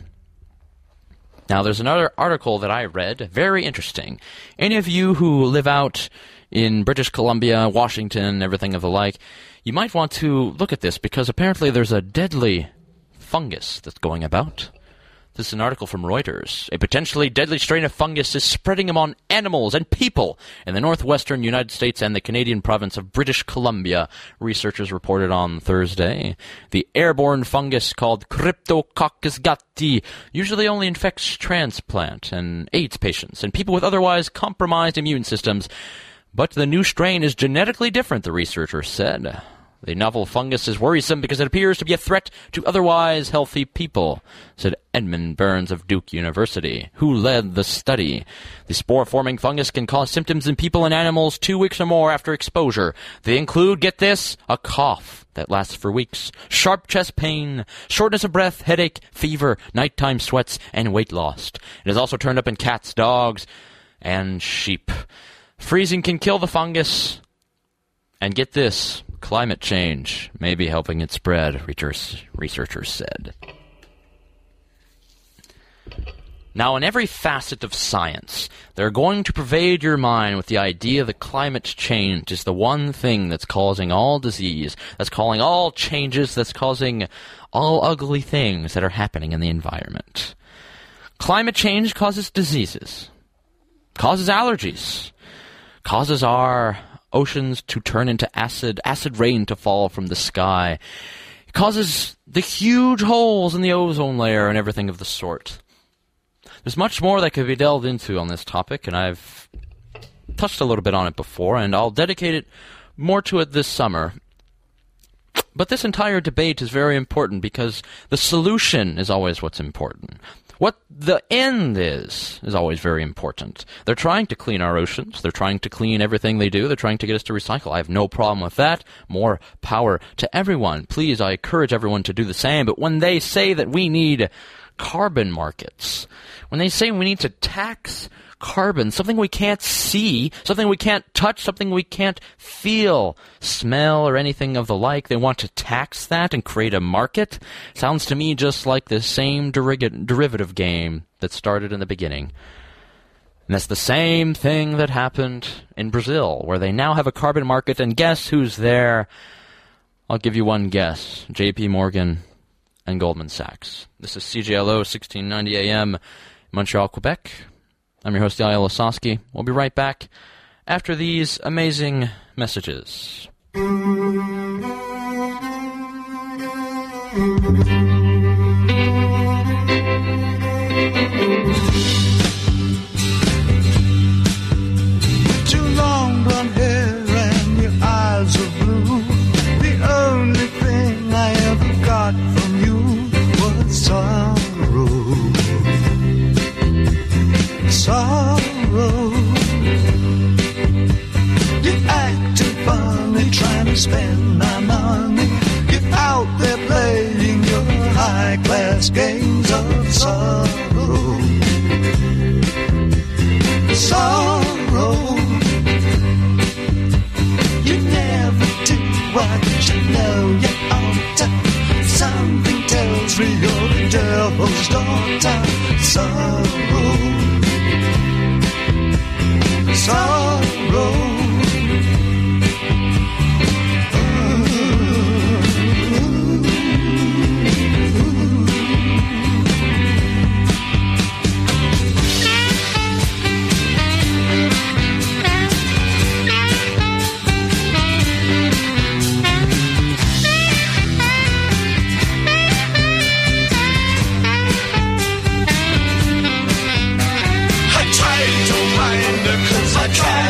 Now, there's another article that I read, very interesting. Any of you who live out in British Columbia, Washington, everything of the like, you might want to look at this, because apparently there's a deadly fungus that's going about This is an article from Reuters. A potentially deadly strain of fungus is spreading among animals and people in the northwestern United States and the Canadian province of British Columbia, researchers reported on Thursday. The airborne fungus called Cryptococcus gatti usually only infects transplant and AIDS patients and people with otherwise compromised immune systems. But the new strain is genetically different, the researchers said. The novel fungus is worrisome because it appears to be a threat to otherwise healthy people, said Edmund Burns of Duke University, who led the study. The spore-forming fungus can cause symptoms in people and animals two weeks or more after exposure. They include, get this, a cough that lasts for weeks, sharp chest pain, shortness of breath, headache, fever, nighttime sweats, and weight loss. It is also turned up in cats, dogs, and sheep. Freezing can kill the fungus. And get this, climate change may be helping it spread, researchers said. Now, in every facet of science, they're going to pervade your mind with the idea that climate change is the one thing that's causing all disease, that's causing all changes, that's causing all ugly things that are happening in the environment. Climate change causes diseases, causes allergies, causes our oceans to turn into acid, acid rain to fall from the sky. It causes the huge holes in the ozone layer and everything of the sort. There's much more that could be delved into on this topic, and I've touched a little bit on it before, and I'll dedicate it more to it this summer. But this entire debate is very important because the solution is always what's important. What the end is, is always very important. They're trying to clean our oceans. They're trying to clean everything they do. They're trying to get us to recycle. I have no problem with that. More power to everyone. Please, I encourage everyone to do the same. But when they say that we need carbon markets, when they say we need to tax carbon, something we can't see, something we can't touch, something we can't feel, smell, or anything of the like, they want to tax that and create a market. Sounds to me just like the same deriv- derivative game that started in the beginning. And that's the same thing that happened in Brazil, where they now have a carbon market, and guess who's there? I'll give you one guess. J P Morgan and Goldman Sachs. This is C J L O sixteen ninety A M, Montreal, Quebec. I'm your host, Ilya Losowski. We'll be right back after these amazing messages. Too long blonde hair and your eyes are blue. The only thing I ever got from you was sorrow. Sorrow. You acting funny, trying to spend my money. You're out there playing your high-class games of sorrow. Sorrow. You never do what you know you ought to. Something tells me you're the devil's daughter. Sorrow. Sorrow. I tried to mind her 'cause I tried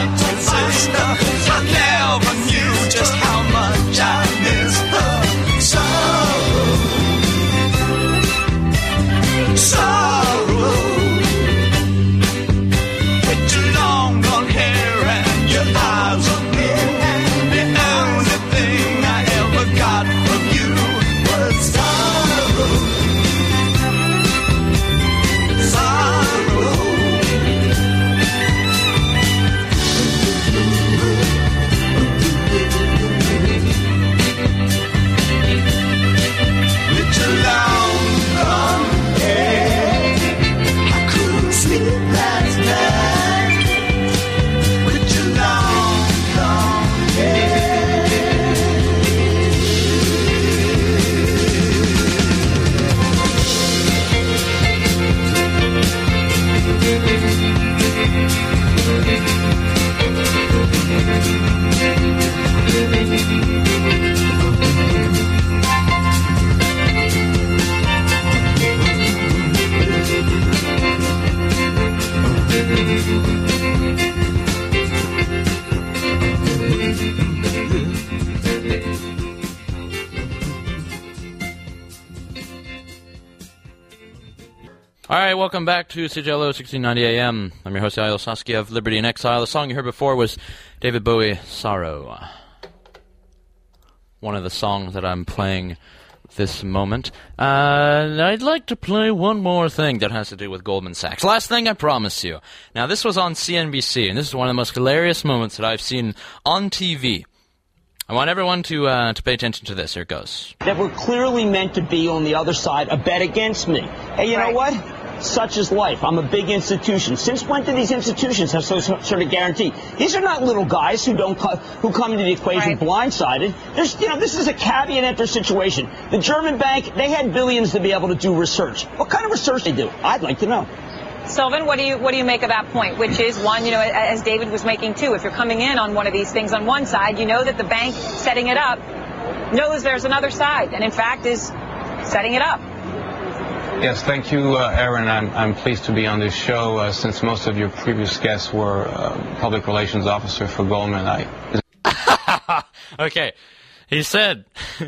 All right, welcome back to C J L O sixteen ninety A M. I'm your host, Yael Saskia of Liberty in Exile. The song you heard before was David Bowie, Sorrow. One of the songs that I'm playing this moment. Uh, I'd like to play one more thing that has to do with Goldman Sachs. Last thing, I promise you. Now, this was on C N B C, and this is one of the most hilarious moments that I've seen on T V. I want everyone to uh, to pay attention to this. Here it goes. That were clearly meant to be on the other side, a bet against me. Hey, you right. know what? Such is life. I'm a big institution. Since when do these institutions have some sort of guarantee? These are not little guys who don't co- who come into the equation right. blindsided. There's, you know, this is a caveat-emptor situation. The German bank, they had billions to be able to do research. What kind of research they do? I'd like to know. Sylvan, what do you what do you make of that point? Which is one, you know, as David was making too. If you're coming in on one of these things on one side, you know that the bank setting it up knows there's another side, and in fact is setting it up. Yes, thank you, uh, Aaron. I'm, I'm pleased to be on this show. Uh, since most of your previous guests were uh, public relations officer for Goldman, I. Okay, he said.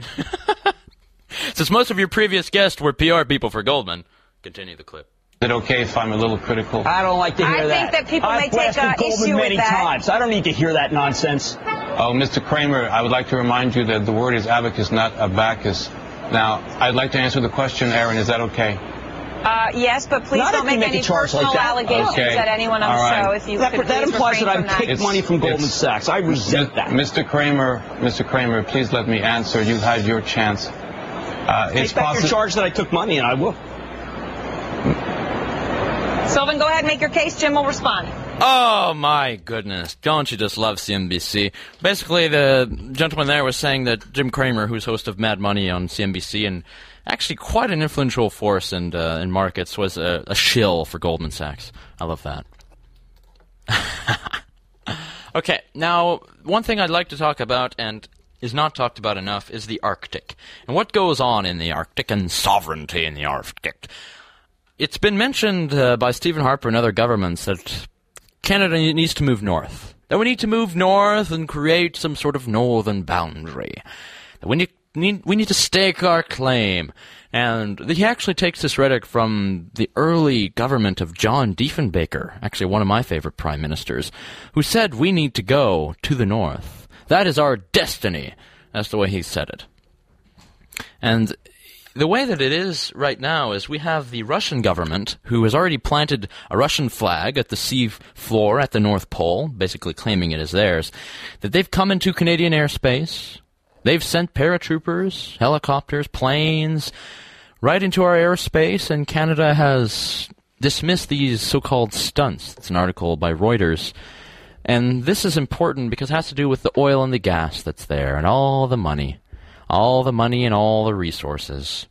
Since most of your previous guests were P R people for Goldman, continue the clip. Is it okay if I'm a little critical? I don't like to hear I that. think that people I've may take uh, Goldman issue many with that. times. I don't need to hear that nonsense. Oh, Mister Kramer, I would like to remind you that the word is abacus, not abacus. Now, I'd like to answer the question, Aaron. Is that okay? Uh, yes, but please Not don't make, make any personal like allegations okay. at anyone on All the right. show. If you that, could that please implies that refrain I've from picked money from Goldman Sachs. I resent that. Mister Kramer, Mister Kramer, please let me answer. You had your chance. Uh, it's Take back your charge that I took money, and I will. Sylvan, go ahead and make your case. Jim will respond. Oh, my goodness. Don't you just love C N B C? Basically, the gentleman there was saying that Jim Cramer, who's host of Mad Money on C N B C, and actually quite an influential force in, uh, in markets, was a, a shill for Goldman Sachs. I love that. Okay, now, one thing I'd like to talk about, and is not talked about enough, is the Arctic. And what goes on in the Arctic, and sovereignty in the Arctic. It's been mentioned uh, by Stephen Harper and other governments that Canada needs to move north. That we need to move north and create some sort of northern boundary. That we need, need, we need to stake our claim. And he actually takes this rhetoric from the early government of John Diefenbaker, actually one of my favorite prime ministers, who said we need to go to the north. That is our destiny. That's the way he said it. And the way that it is right now is we have the Russian government, who has already planted a Russian flag at the sea floor at the North Pole, basically claiming it as theirs, that they've come into Canadian airspace. They've sent paratroopers, helicopters, planes, right into our airspace, and Canada has dismissed these so-called stunts. It's an article by Reuters. And this is important because it has to do with the oil and the gas that's there, and all the money. All the money and all the resources.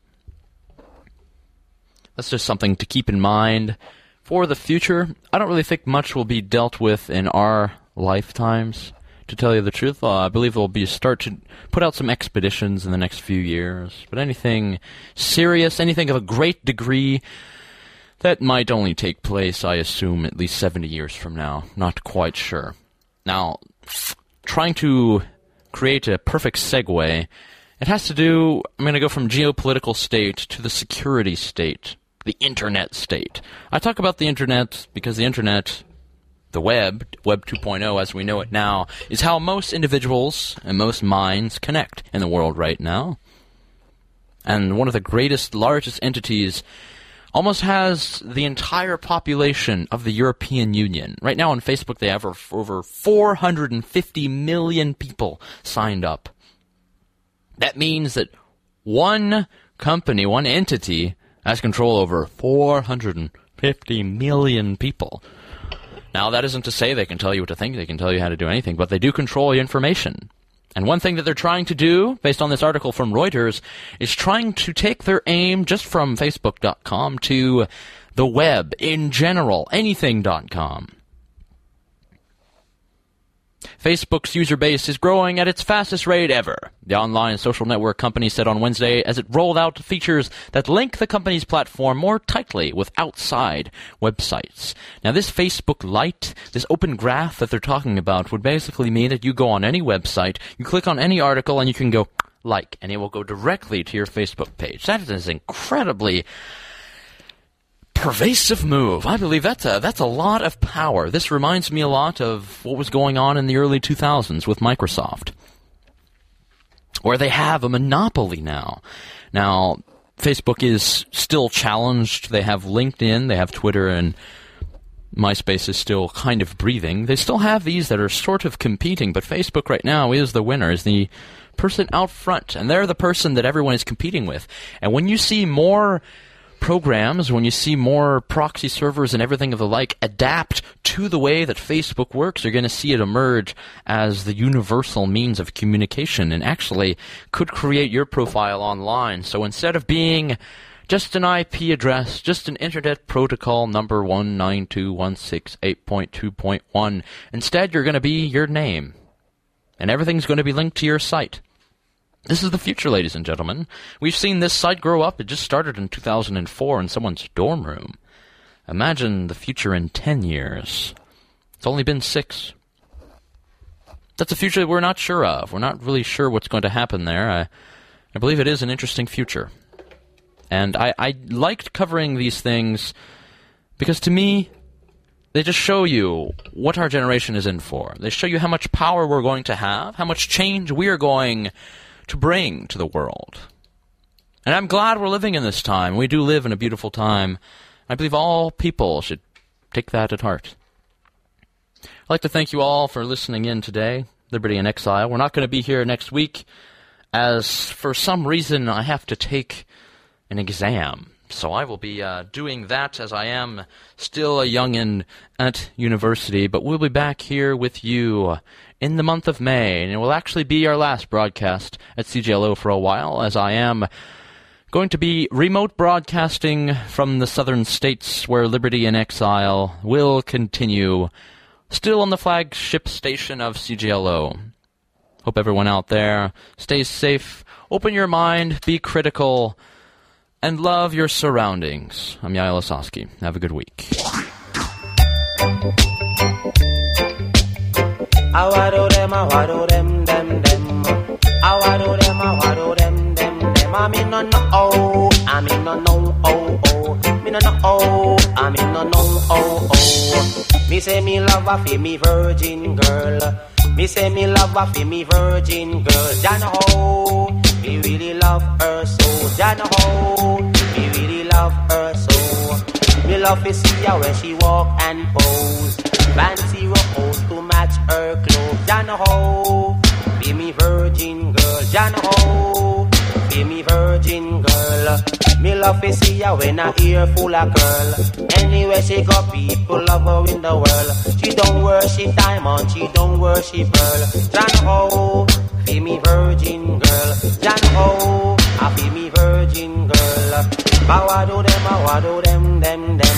That's just something to keep in mind for the future. I don't really think much will be dealt with in our lifetimes, to tell you the truth. Uh, I believe there will be a start to put out some expeditions in the next few years. But anything serious, anything of a great degree, that might only take place, I assume, at least seventy years from now. Not quite sure. Now, trying to create a perfect segue, it has to do, I'm going to go from geopolitical state to the security state, the internet state. I talk about the internet because the internet, the web, Web two point oh as we know it now, is how most individuals and most minds connect in the world right now. And one of the greatest, largest entities almost has the entire population of the European Union. Right now on Facebook they have over four hundred fifty million people signed up. That means that one company, one entity, has control over four hundred fifty million people. Now, that isn't to say they can tell you what to think, they can tell you how to do anything, but they do control your information. And one thing that they're trying to do, based on this article from Reuters, is trying to take their aim just from Facebook dot com to the web in general, anything dot com. Facebook's user base is growing at its fastest rate ever. The online social network company said on Wednesday as it rolled out features that link the company's platform more tightly with outside websites. Now, this Facebook Lite, this open graph that they're talking about, would basically mean that you go on any website, you click on any article, and you can go like, and it will go directly to your Facebook page. That is an incredibly pervasive move. I believe that's a, that's a lot of power. This reminds me a lot of what was going on in the early two thousands with Microsoft, where they have a monopoly now. Now, Facebook is still challenged. They have LinkedIn, they have Twitter, and MySpace is still kind of breathing. They still have these that are sort of competing, but Facebook right now is the winner, is the person out front, and they're the person that everyone is competing with. And when you see more programs, when you see more proxy servers and everything of the like adapt to the way that Facebook works, you're going to see it emerge as the universal means of communication and actually could create your profile online. So instead of being just an I P address, just an Internet Protocol number one nine two dot one six dot eight dot two dot one, instead you're going to be your name, and everything's going to be linked to your site. This is the future, ladies and gentlemen. We've seen this site grow up. It just started in two thousand four in someone's dorm room. Imagine the future in ten years. It's only been six. That's a future that we're not sure of. We're not really sure what's going to happen there. I, I believe it is an interesting future. And I, I liked covering these things because, to me, they just show you what our generation is in for. They show you how much power we're going to have, how much change we're going to bring to the world. And I'm glad we're living in this time. We do live in a beautiful time. I believe all people should take that at heart. I'd like to thank you all for listening in today. Liberty in Exile. We're not going to be here next week, as for some reason I have to take an exam. So I will be uh, doing that, as I am still a youngin' at university. But we'll be back here with you in the month of May, and it will actually be our last broadcast at C J L O for a while, as I am going to be remote broadcasting from the southern states where Liberty in Exile will continue, still on the flagship station of C J L O. Hope everyone out there stays safe, open your mind, be critical, and love your surroundings. I'm Yael Osowski. Have a good week. I wado them, I wado them, them, them. I wado them, I wado them, them, them. I mean no no oh, I mean no no oh oh. Me no no oh, I mean no no oh oh. Me say me love a fi me virgin girl. Me say me love a fi me virgin girl. Jana ho, me really love her so. Jana ho, me really love her so. Me love to see her when she walk and pose. Fancy rose to match her clothes. Jana ho, be me virgin girl. Jana ho, be me virgin girl. Me love to see her when her ear full of curl. Anywhere she go, people love her in the world. She don't worship diamond, she don't worship pearl. Jana ho, be me virgin girl. Jana ho, I be me virgin girl. Bawado them, I wado them, them, them.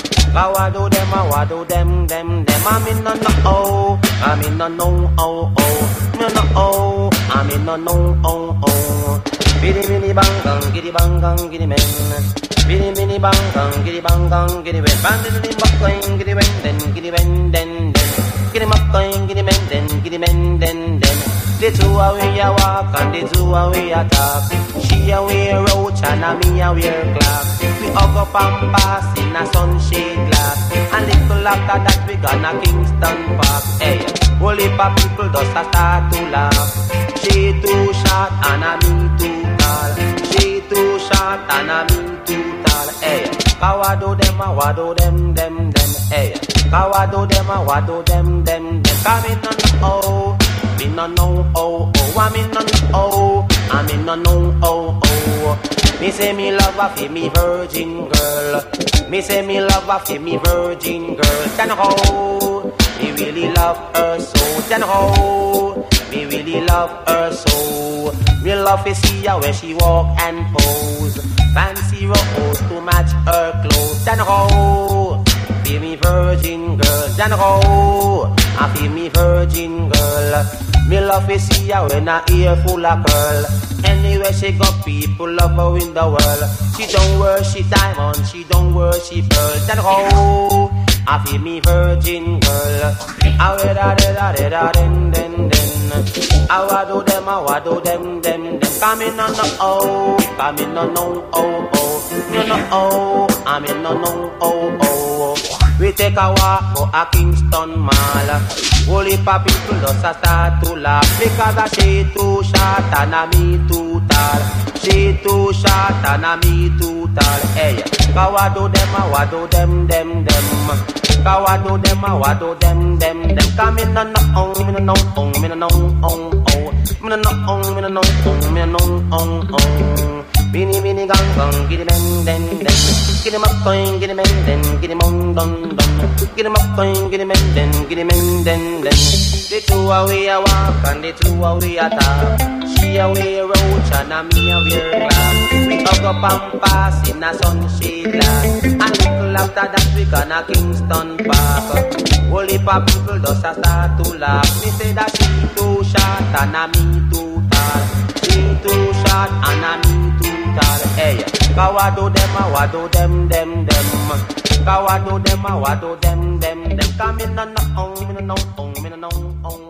Bawado them, I wado them, them, them. I'm in no no oh, I'm in no no oh oh. No no oh, I'm in no no oh oh. Biddy biddy bang bang, giddy bang bang, giddy men. Biddy biddy bang bang, giddy bang bang, giddy men. Bandin di bang bang, giddy men, then giddy men, then then. Giddy bang bang, giddy men, then giddy men, then then. The two away a walk and the two away a talk. She a wear roach and a me a wear clock. We hug up and pass in a sunshade glass. And little after that we gonna Kingston Park. Hey, whole heap of people just a start to laugh. She too short and a me too tall. She too short and a me too tall. Hey, Kawado them a wado them them them. Hey, Kawado them a wado them them them. Come in on the oh. Me no no oh oh, I me no no oh, I me no no oh oh. Me say me love a fi me virgin girl. Me say me love a fi me virgin girl. Then ho, me really love her so. Then ho, me really love her so. Me love to see her when she walk and pose. Fancy rose to match her clothes. Then ho, be me virgin girl. Then ho. I feel me virgin girl. Me love to see her when her ear full of curl. Anywhere she go, people love her in the world. She don't worship diamond, she don't worship pearl. That oh, I feel me virgin girl. I wear da da da da den den den. I wa do them, I wa do them them them. Come in on no oh, come in on no oh oh, no no oh, I'm in no no oh oh. We take a walk go a Kingston Mall. Holy pa people just a start to laugh because I she too short and a me too tall. She too short and a me too tall. Hey, kawa do them, a wa do them, them, them. Kawa do them, a wa do them, them, them. Come in on the on, me no no on, me no no on, oh. Me no no on, me no no on, me no no on, oh. Mini mini gang gang, get him in, then then. Get him up, going, get him in, then get him on, dun dun. Get him up, going, get him in, then get him in, then then. The two away a walk and the two away a talk. She away roach and a me a wear glass. We hug up and pass in a sunshade glass. And little after that we gonna Kingston Park. Whole heap of people just a start to laugh. Me say that she too short and a me too tall. She too short and a me too tall. Hey, kawa do them, a wa do them, them, them. Kawa do them, a wa do them, them, them. Come in on the on, me no on, me no on.